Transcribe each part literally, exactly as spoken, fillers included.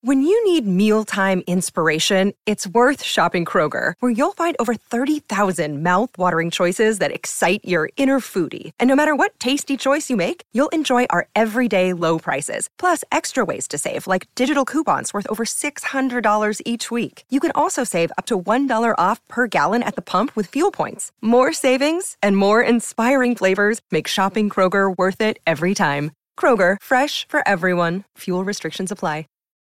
When you need mealtime inspiration, it's worth shopping Kroger, where you'll find over thirty thousand mouth-watering choices that excite your inner foodie. And no matter what tasty choice you make, you'll enjoy our everyday low prices, plus extra ways to save, like digital coupons worth over six hundred dollars each week. You can also save up to one dollar off per gallon at the pump with fuel points. More savings and more inspiring flavors make shopping Kroger worth it every time. Kroger, fresh for everyone. Fuel restrictions apply.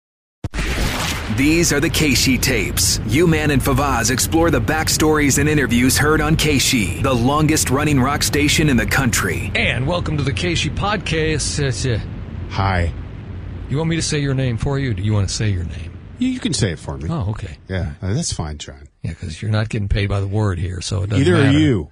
These are the Keishi tapes. U-Man and Fawaz explore the backstories and interviews heard on Keishi, the longest-running rock station in the country. And welcome to the Keishi podcast. Hi. You want me to say your name for you, or do you want to say your name? You, you can say it for me. Oh, okay. Yeah, uh, that's fine, John. Yeah, because you're not getting paid by the word here, so it doesn't Either matter. are you.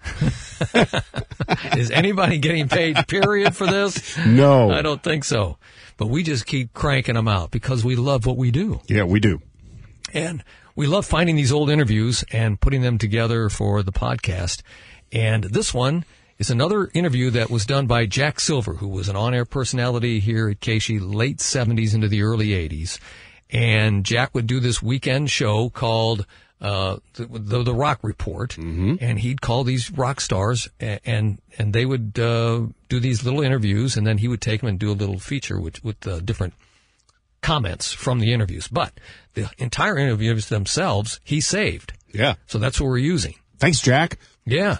Is anybody getting paid, period, for this? No. I don't think so. But we just keep cranking them out because we love what we do. Yeah, we do. And we love finding these old interviews and putting them together for the podcast. And this one is another interview that was done by Jack Silver, who was an on-air personality here at Keishi late seventies into the early eighties. And Jack would do this weekend show called uh the the, the Rock Report, mm-hmm. and he'd call these rock stars, and and, and they would uh do these little interviews, and then he would take them and do a little feature with with uh, different comments from the interviews. But the entire interviews themselves, he saved. Yeah. So that's what we're using. Thanks, Jack. Yeah.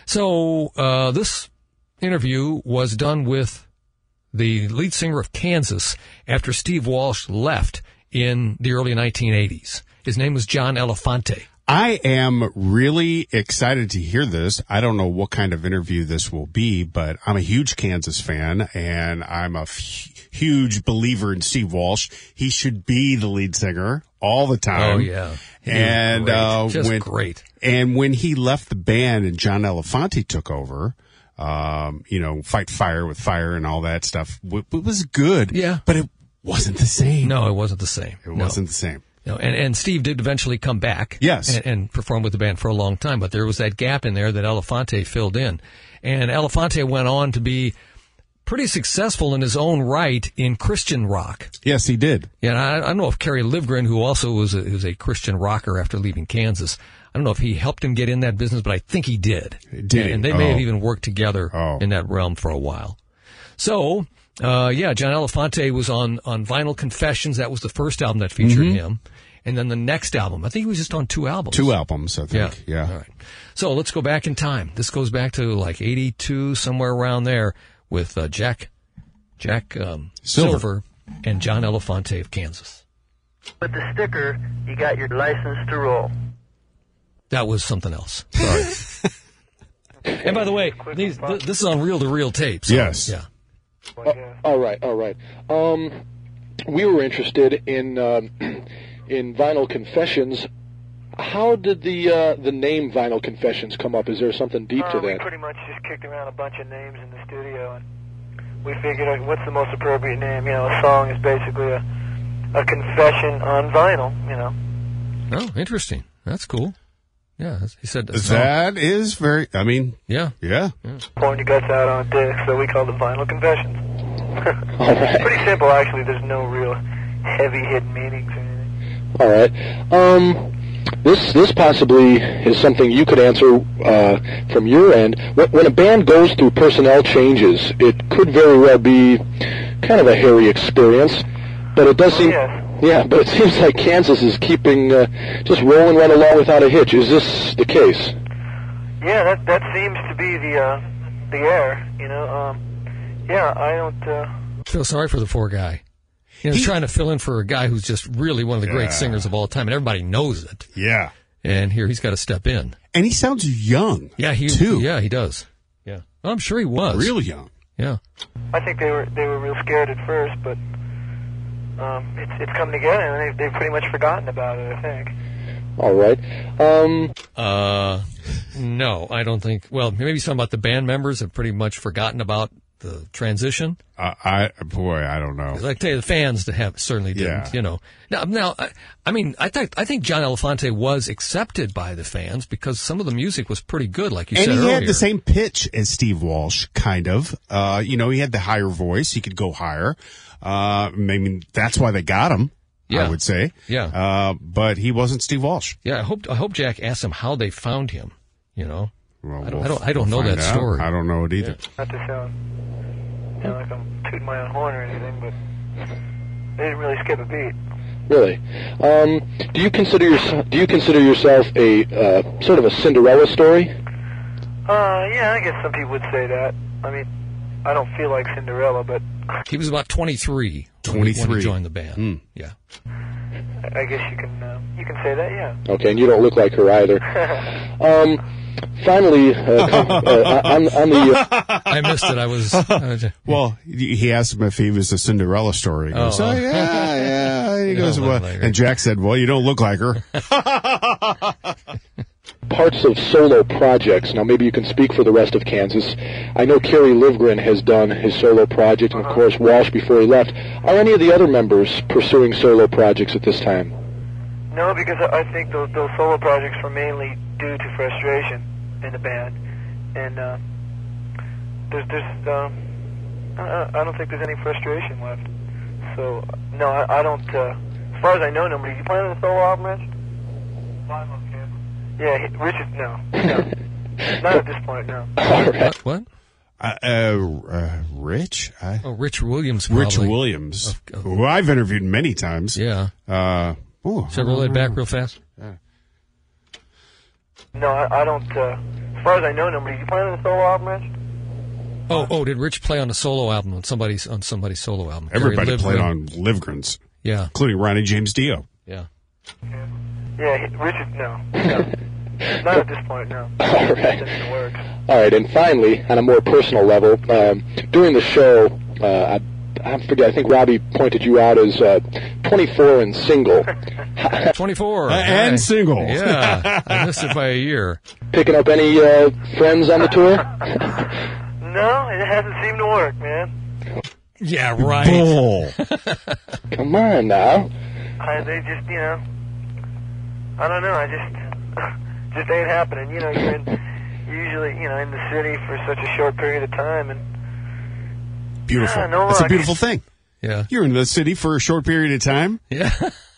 So uh this interview was done with the lead singer of Kansas after Steve Walsh left in the early nineteen eighties. His name was John Elefante. I am really excited to hear this. I don't know what kind of interview this will be, but I'm a huge Kansas fan, and I'm a f- huge believer in Steve Walsh. He should be the lead singer all the time. Oh, yeah. He and great. uh, Just when, great. And when he left the band and John Elefante took over, um, you know, Fight Fire with Fire and all that stuff, it, it was good. Yeah. But it wasn't the same. No, it wasn't the same. It no. wasn't the same. No, and, and Steve did eventually come back. Yes. And, and perform with the band for a long time, but there was that gap in there that Elefante filled in. And Elefante went on to be pretty successful in his own right in Christian rock. Yes, he did. Yeah, and I, I don't know if Kerry Livgren, who also was a, was a Christian rocker after leaving Kansas, I don't know if he helped him get in that business, but I think he did. Did he? And, and they may Oh. have even worked together Oh. in that realm for a while. So, uh, yeah, John Elefante was on, on Vinyl Confessions. That was the first album that featured Mm-hmm. him. And then the next album, I think he was just on two albums. Two albums, I think. Yeah. Yeah. All right. So let's go back in time. This goes back to like eighty-two, somewhere around there, with uh, Jack Jack um, Silver. Silver and John Elefante of Kansas. With the sticker, you got your license to roll. That was something else. Sorry. And by the way, these, th- this is on reel-to-reel tape. So, Yes. Yeah. Uh, all right, all right. Um, we were interested in um, in Vinyl Confessions. How did the uh, the name Vinyl Confessions come up? Is there something deep uh, to we that? pretty much just kicked around a bunch of names in the studio, and we figured, uh, what's the most appropriate name? You know, a song is basically a a confession on vinyl. You know. Oh, interesting. That's cool. Yeah, he said a song. That is very, I mean, Yeah. yeah. Pouring your guts out on a disc, so we called it Vinyl Confessions. All right. Pretty simple, actually. There's no real heavy hidden meanings or anything. All right. Um, this this possibly is something you could answer uh, from your end. When, when a band goes through personnel changes, it could very well be kind of a hairy experience, but it does seem. Yes. Yeah, but it seems like Kansas is keeping uh, just rolling right along without a hitch. Is this the case? Yeah, that that seems to be the uh, the air. You know. Um, yeah, I don't. Uh, Feel sorry for the poor guy. You know, He- trying to fill in for a guy who's just really one of the Yeah. great singers of all time, and everybody knows it. Yeah. And here he's got to step in. And he sounds young. Yeah, he too. Yeah, he does. Yeah, well, I'm sure he was Real young. Yeah. I think they were they were real scared at first, but um, it's it's come together, and they they've pretty much forgotten about it. I think. All right. Um, Uh, no, I don't think. Well, maybe some about the band members have pretty much forgotten about the transition. Uh, I boy, I don't know. 'Cause I tell you, the fans have certainly didn't. Yeah. You know. Now, now, I, I mean, I think I think John Elefante was accepted by the fans because some of the music was pretty good, like you And said he earlier. had the same pitch as Steve Walsh, kind of. Uh, you know, he had the higher voice. He could go higher. Uh, I mean, that's why they got him. Yeah. I would say. Yeah. Uh, but he wasn't Steve Walsh. Yeah, I hope I hope Jack asked him how they found him. You know, Well, I don't we'll, I don't, I don't we'll know find that out. story. I don't know it either. Not to sound, you know, like I'm tooting my own horn or anything, but they didn't really skip a beat. Really? Um, do you consider your, do you consider yourself a uh, sort of a Cinderella story? Uh, yeah, I guess some people would say that. I mean, I don't feel like Cinderella, but He was about twenty-three. twenty-three. When he joined the band. Mm. Yeah. I guess you can uh, you can say that, yeah. Okay, and you don't look like her either. um, finally, uh, com- uh, on, on the... Uh, I missed it. I was. I was Well, he asked him if he was a Cinderella story. He goes, Oh. oh, yeah, yeah. He You goes, don't look well, like her. and Jack said, well, you don't look like her. parts of solo projects. Now, maybe you can speak for the rest of Kansas. I know Kerry Livgren has done his solo project, and of course Walsh before he left. Are any of the other members pursuing solo projects at this time? No, because I I think those those solo projects were mainly due to frustration in the band, and uh, there's there's um, I, I don't think there's any frustration left. So no, I, I don't. Uh, as far as I know, nobody. You playing on a solo album, Rich? Yeah, he, Richard. No, no, not at this point. No. All right. what? What? Uh, uh, uh, Rich? I, Oh, Rich Williams. Probably. Rich Williams, Of- of- who I've interviewed many times. Yeah. Uh, oh, Should I roll that back real fast? No, I, I don't. Uh, as far as I know, nobody. You playing on a solo album, Rich? Oh, oh, did Rich play on a solo album on somebody's on somebody's solo album? Everybody Gary played Livgren. on Livgren's, Yeah, including Ronnie James Dio. yeah. Yeah, he, Richard. No, no, not at this point. No. All right. That's in the works. All right, and finally, on a more personal level, um, during the show, uh, I, I forget, I think Robbie pointed you out as uh, twenty-four and single. twenty-four. Uh, and Right. single. Yeah, I missed it by a year. Picking up any uh, friends on the tour? No, it hasn't seemed to work, man. Yeah, right. Bull. Come on now. I, they just, you know, I don't know. I just, just ain't happening. You know, you're in, usually, you know, in the city for such a short period of time, and Beautiful. Ah, no That's a luck. beautiful thing. Yeah, You're in the city for a short period of time. yeah.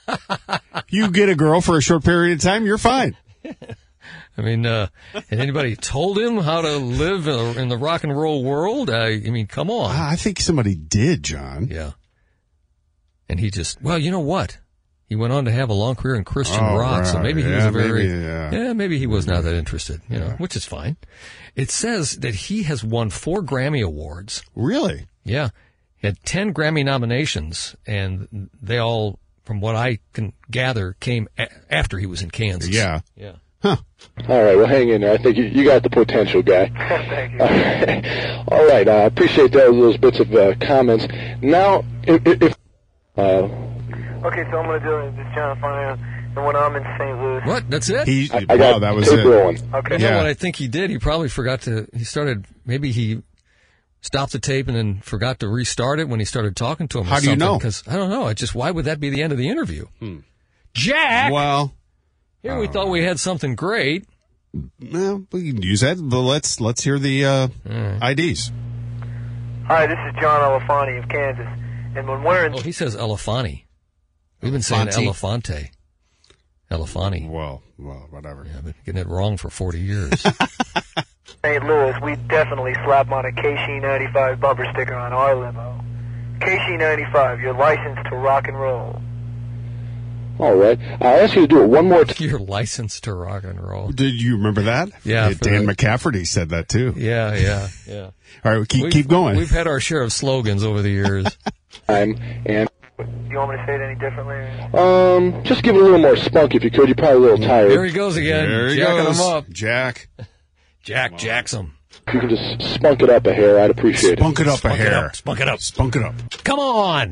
You get a girl for a short period of time, you're fine. I mean, uh, had anybody told him how to live in the, in the rock and roll world? I, I mean, come on. Ah, I think somebody did, John. Yeah. And he just, well, you know what? He went on to have a long career in Christian Oh, rock, so right. maybe he Yeah, was a very, maybe, yeah. yeah, maybe he was not that interested, you know, which is fine. It says that he has won four Grammy Awards. Really? Yeah. He had ten Grammy nominations, and they all, from what I can gather, came a- after he was in Kansas. Yeah. Yeah. All right, well, hang in there. I think you, you got the potential, guy. thank you. All right, All right, I appreciate those, those bits of uh, comments. Now, if... if uh, Okay, so I'm gonna do it. Just trying to find out. And when I'm in Saint Louis. What? That's it? He, I, I wow, got that was tape it. rolling. Okay. You know Yeah. what I think he did? He probably forgot to, he started, maybe he stopped the tape and then forgot to restart it when he started talking to him. How do you know? Because, I don't know. I just, why would that be the end of the interview? Jack! Well, Here we thought we had something great. well, we can use that, but let's let's hear the uh, I Ds. Hi, this is John Elefante of Kansas. And when we're in Oh, he says Elefante. We've been saying Elefante. Elefante. Elefante. Well, well, whatever. Yeah, I've been getting it wrong for forty years. Saint Louis, we definitely slap on a K C ninety-five bumper sticker on our limo. K C ninety-five, your license to rock and roll. All right. I'll ask you to do it one more time. You're licensed to rock and roll. Did you remember that? Yeah, for Dan the- McCafferty said that too. Yeah, yeah, yeah. All right, keep We've- keep going. We've had our share of slogans over the years. And You want me to say it any differently? um, just give it a little more spunk if you could. You're probably a little tired. There he goes again. there he jacking goes, him up. Jack. Jack jacks him. If you can just spunk it up a hair, I'd appreciate it. Spunk it up a Spunk it hair. up, spunk it up. Spunk it up. Come on.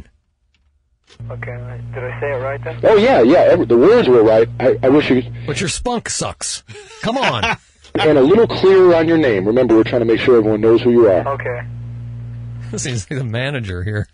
Okay, did I say it right then? Oh, yeah, yeah. Every, the words were right. I, I wish you... But your spunk sucks. Come on. And a little clearer on your name. Remember, we're trying to make sure everyone knows who you are. Okay. This is the manager here.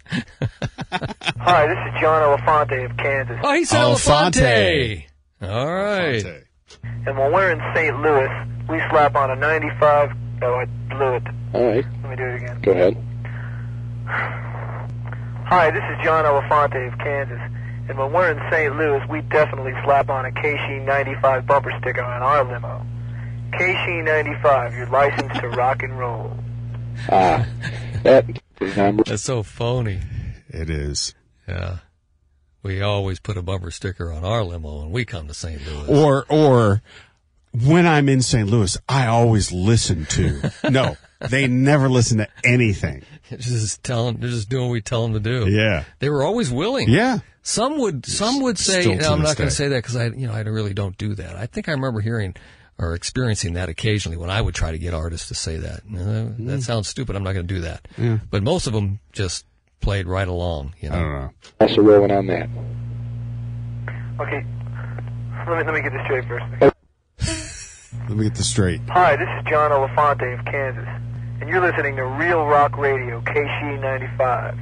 Hi, this is John Elefante of Kansas. Oh, he's Elefante. Elefante. All right. Elefante. And when we're in Saint Louis, we slap on a ninety-five. Oh, I blew it. All right. Let me do it again. Go ahead. Hi, this is John Elefante of Kansas. And when we're in Saint Louis, we definitely slap on a K S H E ninety-five bumper sticker on our limo. K S H E ninety-five, your license to rock and roll. Ah, that remember. That's so phony. It is. Yeah. We always put a bumper sticker on our limo when we come to Saint Louis. Or, or when I'm in Saint Louis, I always listen to. No, they never listen to anything. Just telling, they're just doing what we tell them to do. Yeah. They were always willing. Yeah. Some would, some would say, Still no, to I'm this not going to day. say that because I, you know, I really don't do that. I think I remember hearing or experiencing that occasionally when I would try to get artists to say that. Uh, that sounds stupid. I'm not going to do that. Yeah. But most of them just played right along. You know? I don't know. Also rolling on that. Okay, let me, let me get this straight first. Let me get this straight. Hi, this is John Elefante of Kansas, and you're listening to Real Rock Radio, K S H E ninety-five.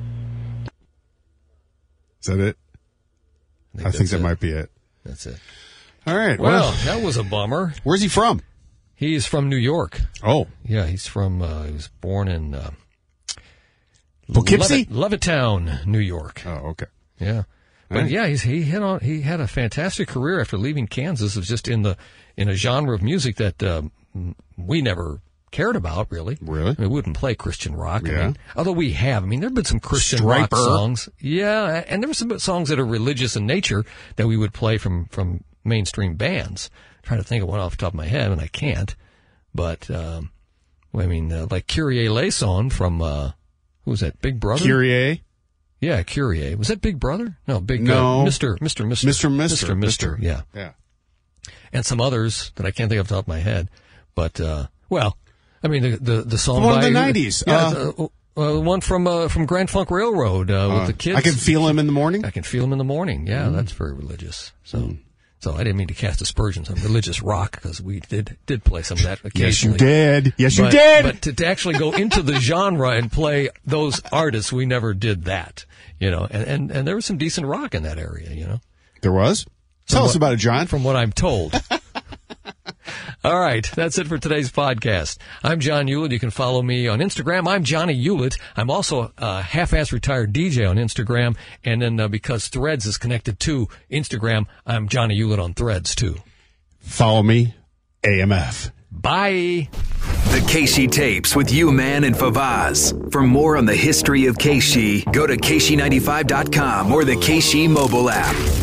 Is that it? I think, I think that's that it. might be it. That's it. All right. Well, Well, that was a bummer. where's he from? He's from New York. Oh, Yeah, he's from, uh, he was born in, uh, Poughkeepsie? Levitt, Levittown, New York. Oh, okay. Yeah. But Right. yeah, he's, he had on, he had a fantastic career after leaving Kansas. It was just in the, in a genre of music that, um, we never cared about, really. Really? I mean, we wouldn't play Christian rock. I Yeah. mean, although we have. I mean, there have been some Christian rock Striper. songs. Yeah. And there were some songs that are religious in nature that we would play from, from mainstream bands. I'm trying to think of one off the top of my head, and I can't. But, um, I mean, uh, like Kyrie Eleison from, uh, who was that? Big Brother? Kyrie? Yeah, Kyrie. Was that Big Brother? No, Big, No. uh, Mister Mister Mister Mister Mister Mister. Mister, yeah. Yeah. And some others that I can't think of off the top of my head. But, uh, well, I mean, the, the, the song The one by... of the nineties. Yeah, Uh, the, uh, the one from, uh, from Grand Funk Railroad, uh, with Uh, the kids. I can feel him in the morning. I can feel them in the morning. Yeah, that's very religious. So, so I didn't mean to cast aspersions on religious rock because we did, did play some of that Yes, you occasionally. did. Yes, you But- did. But to, to actually go into the genre and play those artists, we never did that. You know, and, and, and there was some decent rock in that area, you know, There was? Tell us what- about it, John. from what I'm told. All right, that's it for today's podcast. I'm John Hewlett. You can follow me on Instagram. I'm Johnny Hewlett. I'm also a half-ass retired D J on Instagram. And then uh, because Threads is connected to Instagram, I'm Johnny Hewlett on Threads, too. Follow me, A M F. Bye. The Keishi Tapes with U-Man and Favaz. For more on the history of Keishi, go to Keishi ninety-five dot com or the Keishi mobile app.